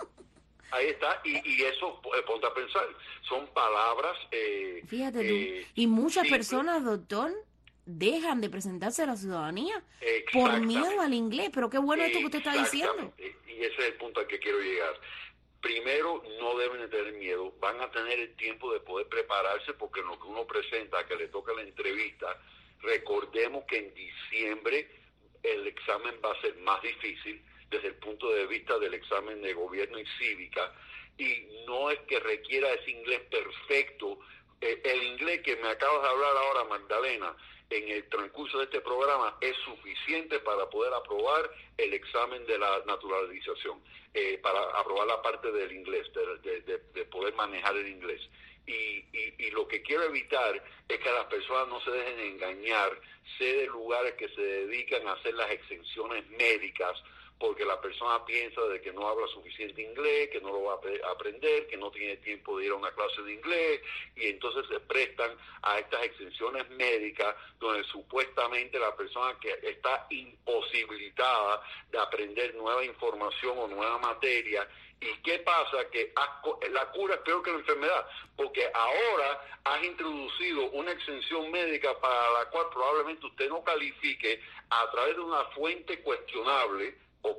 Ahí está, y, y eso, eh, ponte a pensar, son palabras... Eh, Fíjate eh, tú, y muchas simples. personas, doctor, dejan de presentarse a la ciudadanía por miedo al inglés, pero qué bueno esto que usted está diciendo. Y ese es el punto al que quiero llegar. Primero, no deben de tener miedo, van a tener el tiempo de poder prepararse, porque en lo que uno presenta, que le toca la entrevista, recordemos que en diciembre el examen va a ser más difícil, desde el punto de vista del examen de gobierno y cívica, y no es que requiera ese inglés perfecto. Eh, el inglés que me acabas de hablar ahora, Magdalena, en el transcurso de este programa, es suficiente para poder aprobar el examen de la naturalización, eh, para aprobar la parte del inglés, de, de, de poder manejar el inglés. Y, y, y lo que quiero evitar es que las personas no se dejen engañar, sé de lugares que se dedican a hacer las exenciones médicas, porque la persona piensa de que no habla suficiente inglés, que no lo va a aprender, que no tiene tiempo de ir a una clase de inglés, y entonces se prestan a estas exenciones médicas donde supuestamente la persona que está imposibilitada de aprender nueva información o nueva materia. ¿Y qué pasa? Que la cura es peor que la enfermedad, porque ahora has introducido una exención médica para la cual probablemente usted no califique a través de una fuente cuestionable, ¿ok?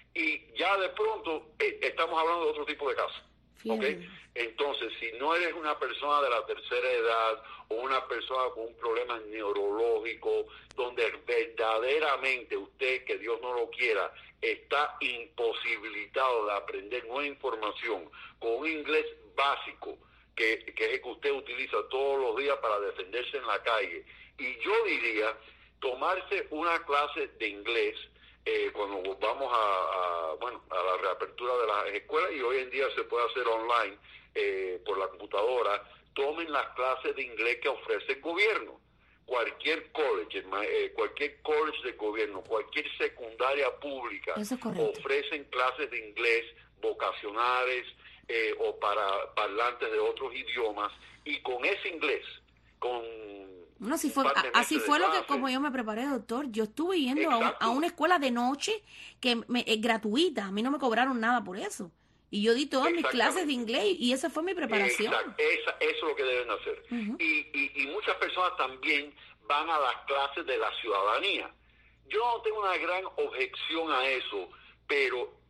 Y ya de pronto eh, estamos hablando de otro tipo de casos, ¿ok? Entonces, si no eres una persona de la tercera edad o una persona con un problema neurológico, donde verdaderamente usted, que Dios no lo quiera, está imposibilitado de aprender nueva información con un inglés básico, que, que es el que usted utiliza todos los días para defenderse en la calle, y yo diría, tomarse una clase de inglés, Eh, cuando vamos a, a bueno a la reapertura de las escuelas, y hoy en día se puede hacer online eh, por la computadora, tomen las clases de inglés que ofrece el gobierno. Cualquier college, eh, cualquier college de gobierno, cualquier secundaria pública ofrecen clases de inglés vocacionales eh, o para parlantes de otros idiomas, y con ese inglés, con No, así fue, así fue lo que, como yo me preparé, doctor. Yo estuve yendo a, un, a una escuela de noche que me, es gratuita. A mí no me cobraron nada por eso. Y yo di todas mis clases de inglés y esa fue mi preparación. Esa, eso es lo que deben hacer. Uh-huh. y, y, y muchas personas también van a las clases de la ciudadanía. Yo no tengo una gran objeción a eso, pero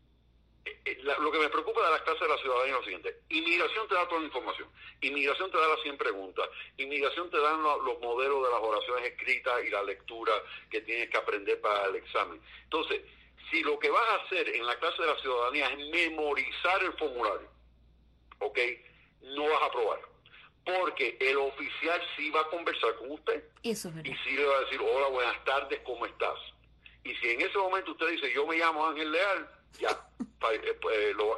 La, lo que me preocupa de las clases de la ciudadanía es lo siguiente: inmigración te da toda la información, inmigración te da las cien preguntas, inmigración te dan lo, los modelos de las oraciones escritas y la lectura que tienes que aprender para el examen. Entonces, si lo que vas a hacer en la clase de la ciudadanía es memorizar el formulario, ¿ok?, no vas a aprobar, porque el oficial sí va a conversar con usted. Eso es verdad. Y sí le va a decir, hola, buenas tardes, ¿cómo estás? Y si en ese momento usted dice, yo me llamo Ángel Leal, ya, eh, lo,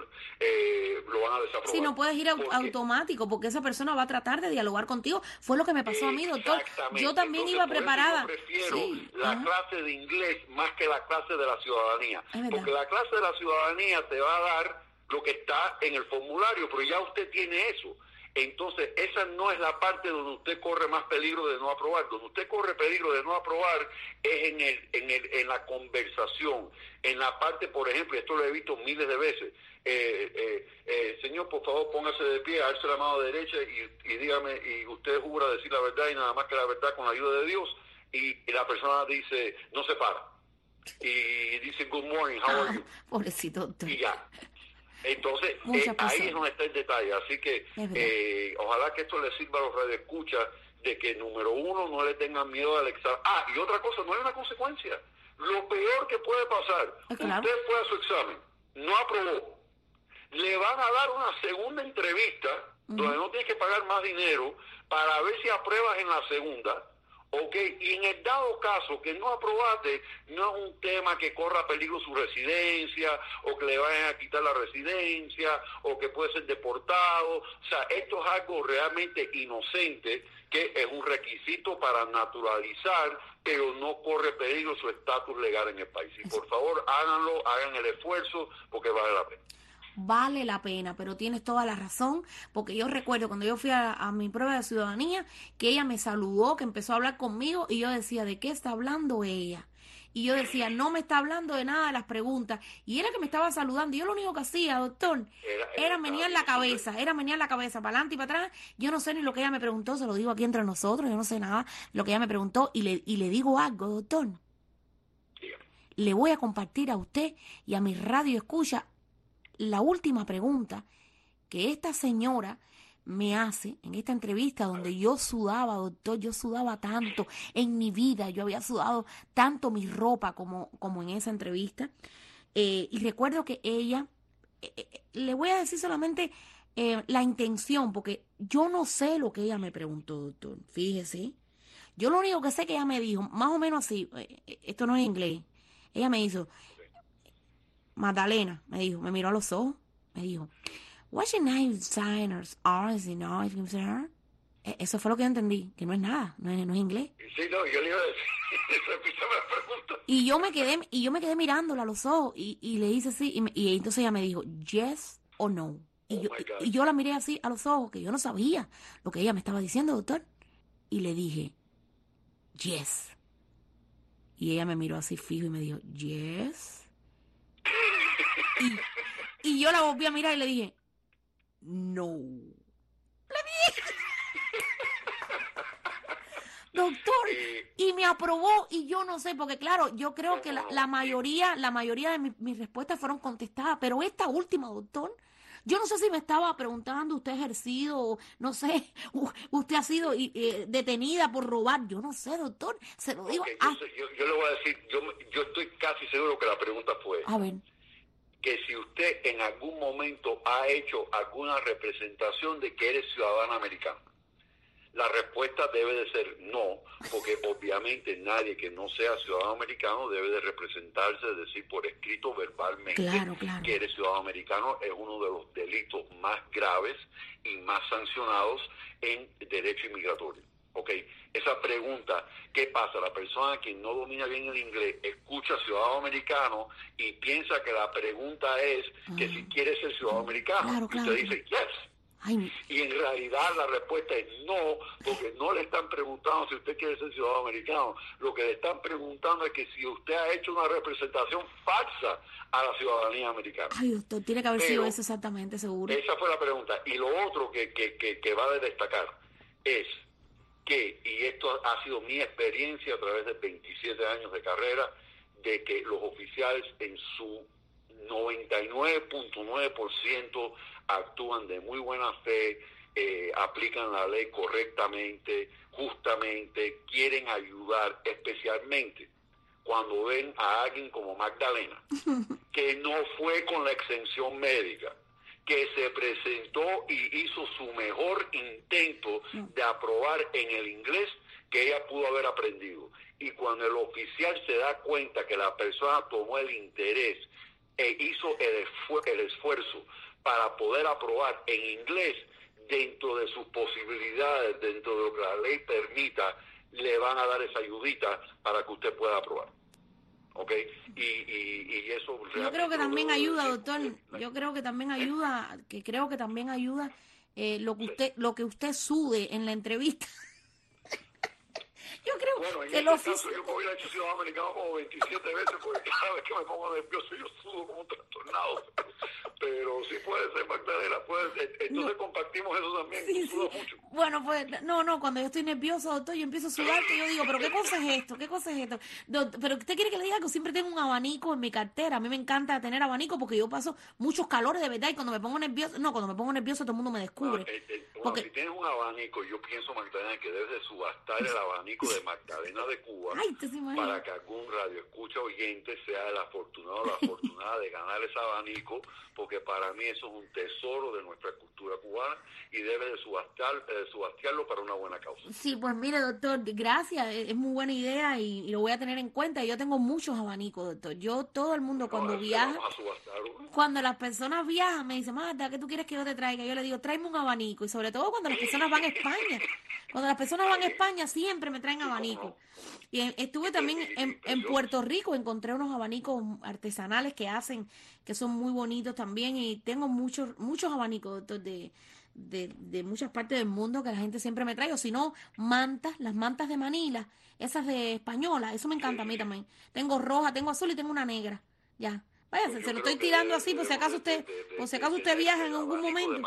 eh, lo van a desaprobar. Si no puedes ir a, porque, automático, porque esa persona va a tratar de dialogar contigo. Fue lo que me pasó a mí, doctor. Yo también Entonces, iba por eso preparada. yo prefiero sí. la Ajá. clase de inglés más que la clase de la ciudadanía. Es Porque la clase de la ciudadanía te va a dar lo que está en el formulario, pero ya usted tiene eso. Entonces, esa no es la parte donde usted corre más peligro de no aprobar. Donde usted corre peligro de no aprobar es en el, en el, en la conversación, en la parte, por ejemplo, y esto lo he visto miles de veces. Eh, eh, eh, señor, por favor, póngase de pie, alce la mano derecha y, y dígame, y usted jura decir la verdad y nada más que la verdad con la ayuda de Dios. Y, y la persona dice, no se para. Y dice, good morning, how ah, are you? Pobrecito doctor. Y ya. Entonces, eh, ahí es donde está el detalle. Así que eh, ojalá que esto le sirva a los radioescuchas de que, número uno, no le tengan miedo al examen. Ah, y otra cosa, no hay una consecuencia. Lo peor que puede pasar, claro. Usted fue a su examen, no aprobó. Le van a dar una segunda entrevista, uh-huh. donde no tienes que pagar más dinero, para ver si apruebas en la segunda. Ok, y en el dado caso que no aprobaste, no es un tema que corra peligro su residencia, o que le vayan a quitar la residencia, o que puede ser deportado. O sea, esto es algo realmente inocente, que es un requisito para naturalizar, pero no corre peligro su estatus legal en el país. Y por favor, háganlo, hagan el esfuerzo, porque vale la pena. Vale la pena, pero tienes toda la razón, porque yo recuerdo cuando yo fui a, a mi prueba de ciudadanía, que ella me saludó, que empezó a hablar conmigo, y yo decía, ¿de qué está hablando ella? Y yo decía, no me está hablando de nada de las preguntas, y era que me estaba saludando, y yo lo único que hacía, doctor, era, era, era menear la cabeza, era menear la cabeza para adelante y para atrás. Yo no sé ni lo que ella me preguntó, se lo digo aquí entre nosotros, yo no sé nada lo que ella me preguntó, y le, y le digo algo, doctor, le voy a compartir a usted y a mi radio escucha la última pregunta que esta señora me hace en esta entrevista, donde yo sudaba, doctor, yo sudaba tanto en mi vida, yo había sudado tanto mi ropa como, como en esa entrevista, eh, y recuerdo que ella, eh, eh, le voy a decir solamente eh, la intención, porque yo no sé lo que ella me preguntó, doctor, fíjese, yo lo único que sé que ella me dijo, más o menos así, eh, esto no es inglés, ella me hizo, Magdalena, me dijo, me miró a los ojos, me dijo, what's your name, signers, R's and R's, sir? Eso fue lo que yo entendí, que no es nada, no es, no es inglés. Sí, no, yo le iba a decir, repítame la pregunta. Y yo me quedé, y yo me quedé mirándola a los ojos, y, y le hice así, y, me, y entonces ella me dijo, yes o no. Y, oh yo, y, y yo la miré así a los ojos, que yo no sabía lo que ella me estaba diciendo, doctor. Y le dije, yes. Y ella me miró así fijo y me dijo, yes. Y, y yo la volví a mirar y le dije, no. Le dije, doctor, y me aprobó, y yo no sé, porque claro, yo creo que la, la mayoría, la mayoría de mi, mis respuestas fueron contestadas, pero esta última, doctor, yo no sé si me estaba preguntando, usted ha ejercido, no sé, usted ha sido eh, detenida por robar, yo no sé, doctor, se lo digo. Okay, entonces, yo, yo le voy a decir, yo, yo estoy casi seguro que la pregunta fue, a ver, que si usted en algún momento ha hecho alguna representación de que eres ciudadana americana. La respuesta debe de ser no, porque obviamente nadie que no sea ciudadano americano debe de representarse, es decir, por escrito verbalmente, claro, claro. que eres ciudadano americano. Es uno de los delitos más graves y más sancionados en derecho inmigratorio. Okay. Esa pregunta, ¿qué pasa? La persona que no domina bien el inglés escucha ciudadano americano y piensa que la pregunta es ah. que si quiere ser ciudadano americano. Claro, claro. Usted dice yes. Ay. Y en realidad la respuesta es no, porque no le están preguntando si usted quiere ser ciudadano americano. Lo que le están preguntando es que si usted ha hecho una representación falsa a la ciudadanía americana. Ay, doctor, tiene que haber Pero sido eso exactamente, seguro. Esa fue la pregunta. Y lo otro que, que, que, que vale destacar es que, y esto ha sido mi experiencia a través de veintisiete años de carrera, de que los oficiales en su noventa y nueve punto nueve por ciento actúan de muy buena fe, eh, aplican la ley correctamente, justamente, quieren ayudar, especialmente cuando ven a alguien como Magdalena, que no fue con la exención médica, que se presentó y hizo su mejor intento de aprobar en el inglés que ella pudo haber aprendido. Y cuando el oficial se da cuenta que la persona tomó el interés e hizo el, esfu- el esfuerzo para poder aprobar en inglés, dentro de sus posibilidades, dentro de lo que la ley permita, le van a dar esa ayudita para que usted pueda aprobar. ¿Ok? Y, y, y eso... Yo creo que también ayuda, doctor, yo creo que también ayuda, que creo que también ayuda eh, lo que usted lo que usted sude en la entrevista. Yo creo bueno, en que este lo caso yo me hubiera hecho ciudadano americano como veintisiete veces, porque cada vez que me pongo nervioso yo sudo como un trastornado. Pero sí puede ser, Magdalena, puede ser. Entonces no. Compartimos eso también, sí, sudo sí. mucho. Bueno, pues, no, no, cuando yo estoy nervioso, doctor, yo empiezo a sudar, que yo digo, pero ¿qué cosa es esto? ¿Qué cosa es esto? Doctor, pero usted quiere que le diga que siempre tengo un abanico en mi cartera. A mí me encanta tener abanico porque yo paso muchos calores de verdad y cuando me pongo nervioso, no, cuando me pongo nervioso todo el mundo me descubre. Bueno, eh, eh, bueno porque... si tienes un abanico, yo pienso, Magdalena, que debes de subastar el abanico de Magdalena de Cuba. Ay, ¿te se imagina? Para que algún radioescucha oyente sea el afortunado o la afortunada de ganar ese abanico, porque para mí eso es un tesoro de nuestra cultura cubana y debe de subastar, de subastearlo para una buena causa. Sí, pues mire, doctor, gracias, es muy buena idea y, y lo voy a tener en cuenta. Yo tengo muchos abanicos, doctor. Yo, todo el mundo cuando no, viaja, subastar, ¿no? cuando las personas viajan, me dicen, Marta, ¿qué tú quieres que yo te traiga? Yo le digo, tráeme un abanico. Y sobre todo cuando las personas van a España. Cuando las personas van a España siempre me traen abanico. Y estuve también en, en Puerto Rico, encontré unos abanicos artesanales que hacen, que son muy bonitos también, y tengo muchos muchos abanicos, doctor, de, de, de muchas partes del mundo que la gente siempre me trae, o si no, mantas, las mantas de Manila, esas de española, eso me encanta a mí también. Tengo roja, tengo azul y tengo una negra, ya. Vaya, se, se lo estoy tirando así, por si acaso usted, por si acaso usted viaja en algún momento.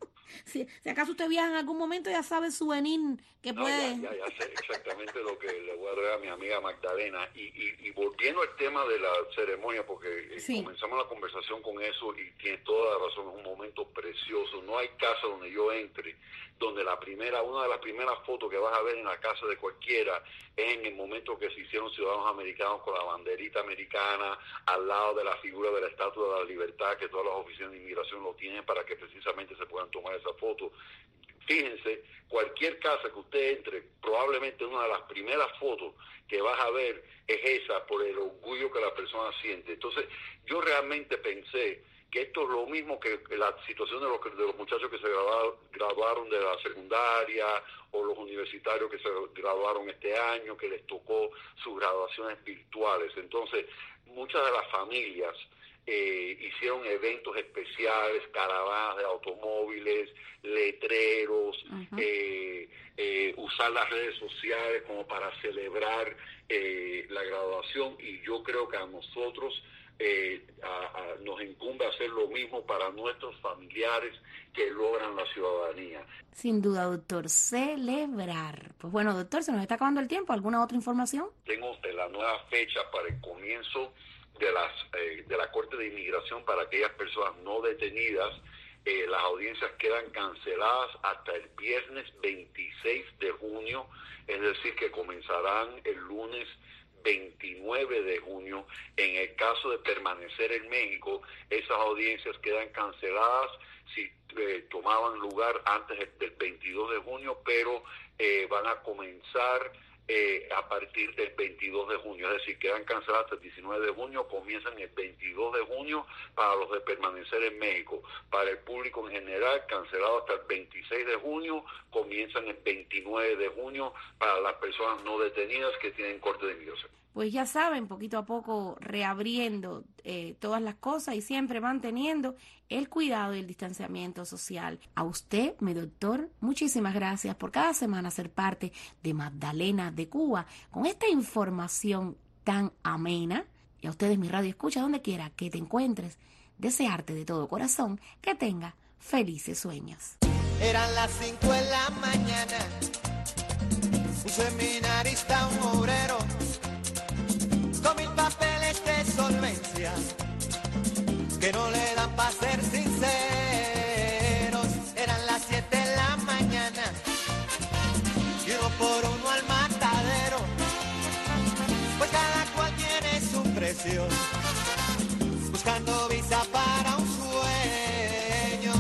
Si, si acaso usted viaja en algún momento, ya sabe el souvenir que no, puede. Ya, ya, ya sé exactamente lo que le voy a traer a mi amiga Magdalena. Y, y, y volviendo al tema de la ceremonia, porque sí. comenzamos la conversación con eso y tiene toda la razón, es un momento precioso. No hay casa donde yo entre, donde la primera, una de las primeras fotos que vas a ver en la casa de cualquiera es en el momento que se hicieron ciudadanos americanos con la banderita americana al lado de la figura de la Estatua de la Libertad, que todas las oficinas de inmigración lo tienen para que precisamente se puedan tomar esa foto. Fíjense, cualquier casa que usted entre, probablemente una de las primeras fotos que vas a ver es esa, por el orgullo que la persona siente. Entonces, yo realmente pensé que esto es lo mismo que la situación de los, de los muchachos que se graduaron, graduaron de la secundaria o los universitarios que se graduaron este año, que les tocó sus graduaciones virtuales. Entonces, muchas de las familias eh, hicieron eventos especiales, caravanas de automóviles, letreros, uh-huh. eh, eh, usar las redes sociales como para celebrar eh, la graduación, y yo creo que a nosotros Eh, a, a, nos incumbe hacer lo mismo para nuestros familiares que logran la ciudadanía. Sin duda, doctor, celebrar. Pues bueno, doctor, se nos está acabando el tiempo. ¿Alguna otra información? Tengo la nueva fecha para el comienzo de las eh, de la Corte de Inmigración para aquellas personas no detenidas. Eh, las audiencias quedan canceladas hasta el viernes veintiséis de junio, es decir, que comenzarán el lunes veintinueve de junio. En el caso de permanecer en México, esas audiencias quedan canceladas si eh, tomaban lugar antes del veintidós de junio, pero eh, van a comenzar eh, a partir del veintidós de junio, es decir, quedan canceladas hasta el diecinueve de junio, comienzan el veintidós de junio para los de permanecer en México. Para el público en general, cancelado hasta el veintiséis de junio, comienzan el veintinueve de junio para las personas no detenidas que tienen corte de inmigración. Pues ya saben, poquito a poco reabriendo eh, todas las cosas y siempre manteniendo el cuidado y el distanciamiento social. A usted, mi doctor, muchísimas gracias por cada semana ser parte de Magdalena de Cuba con esta información tan amena. Y a ustedes, mi radio escucha, donde quiera que te encuentres, desearte de todo corazón que tenga felices sueños. Eran las cinco de la mañana, un seminarista, un obrero, con mil papeles de solvencia que no le dan para ser sinceros. Eran las siete de la mañana y uno por uno al matadero, pues cada cual tiene su precio, buscando visa para un sueño.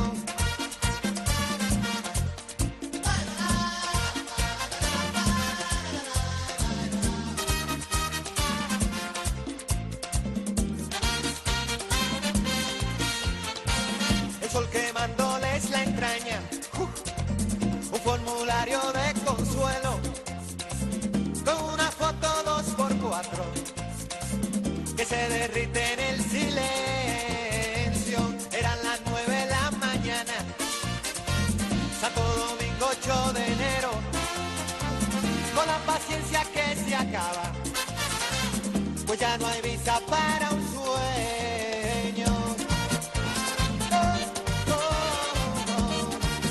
diario de consuelo, con una foto dos por cuatro, que se derrite en el silencio. Eran las nueve de la mañana, Santo Domingo ocho de enero, con la paciencia que se acaba, pues ya no hay visa para un sueño. Oh, oh, oh.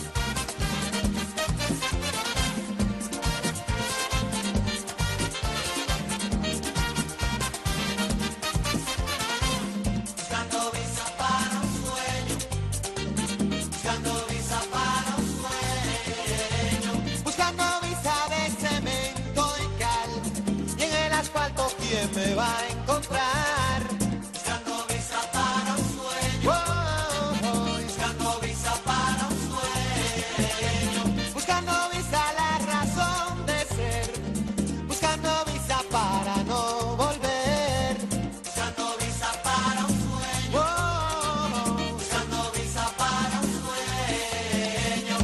Buscando visa para un sueño, buscando visa para un sueño, buscando visa de cemento y cal, y en el asfalto ¿quién me va a encontrar? Buscando visa para un sueño, oh, oh, oh. Buscando visa para un sueño, buscando visa la razón de ser, buscando visa para no volver, buscando visa para un sueño, oh, oh, oh. Buscando visa para un sueño.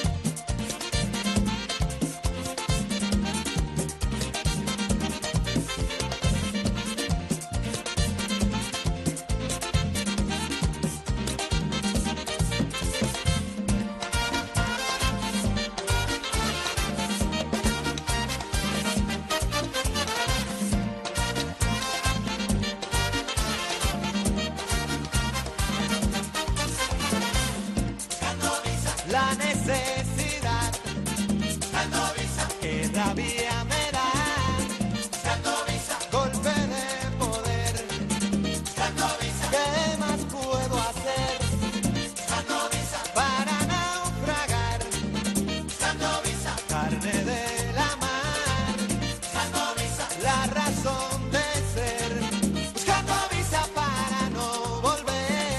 La necesidad, buscando visa, que rabia me da, buscando visa, golpe de poder, buscando visa, ¿qué más puedo hacer? Buscando visa, para naufragar, buscando visa, carne de la mar, buscando visa, la razón de ser, buscando visa para no volver.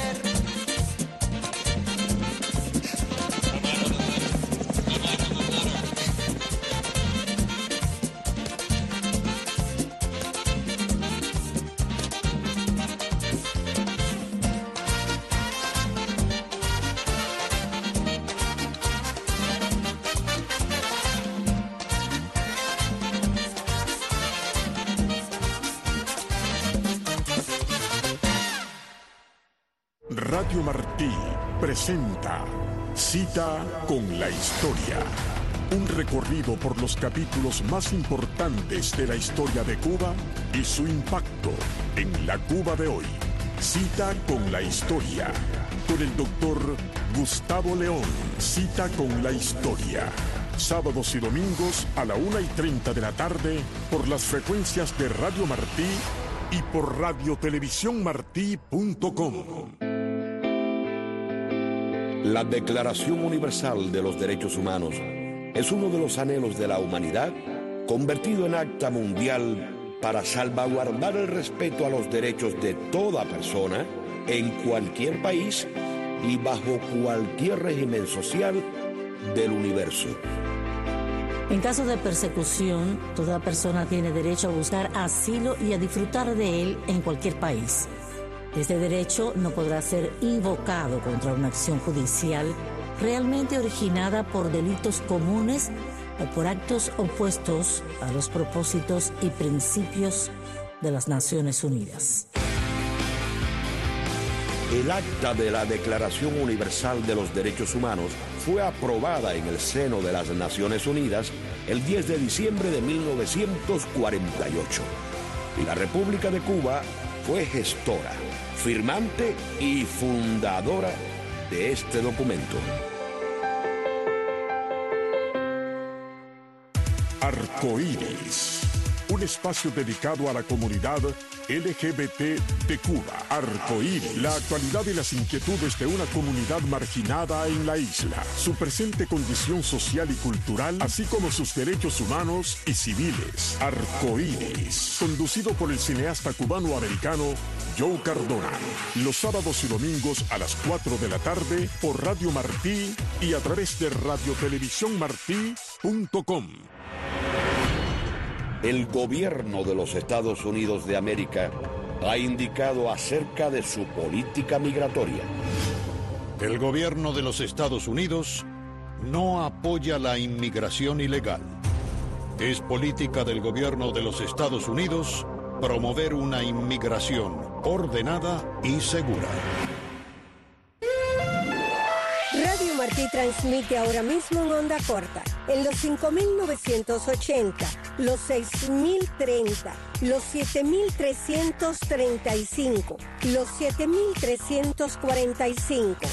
Radio Martí presenta Cita con la Historia. Un recorrido por los capítulos más importantes de la historia de Cuba y su impacto en la Cuba de hoy. Cita con la Historia. Con el doctor Gustavo León. Cita con la Historia. Sábados y domingos a la una y treinta de la tarde por las frecuencias de Radio Martí y por radio televisión martí punto com. La Declaración Universal de los Derechos Humanos es uno de los anhelos de la humanidad convertido en acta mundial para salvaguardar el respeto a los derechos de toda persona en cualquier país y bajo cualquier régimen social del universo. En caso de persecución, toda persona tiene derecho a buscar asilo y a disfrutar de él en cualquier país. Este derecho no podrá ser invocado contra una acción judicial realmente originada por delitos comunes o por actos opuestos a los propósitos y principios de las Naciones Unidas. El acta de la Declaración Universal de los Derechos Humanos fue aprobada en el seno de las Naciones Unidas el diez de diciembre de mil novecientos cuarenta y ocho. Y la República de Cuba fue gestora, firmante y fundadora de este documento. Arcoíris, un espacio dedicado a la comunidad L G B T de Cuba. Arcoíris, la actualidad y las inquietudes de una comunidad marginada en la isla, su presente condición social y cultural, así como sus derechos humanos y civiles. Arcoíris, conducido por el cineasta cubano-americano Joe Cardona, los sábados y domingos a las cuatro de la tarde por Radio Martí y a través de radio televisión martí punto com. El gobierno de los Estados Unidos de América ha indicado acerca de su política migratoria. El gobierno de los Estados Unidos no apoya la inmigración ilegal. Es política del gobierno de los Estados Unidos promover una inmigración ordenada y segura. Radio Martí transmite ahora mismo en onda corta, en los cinco mil novecientos ochenta, los seis mil treinta, los siete mil trescientos treinta y cinco, los siete mil trescientos cuarenta y cinco,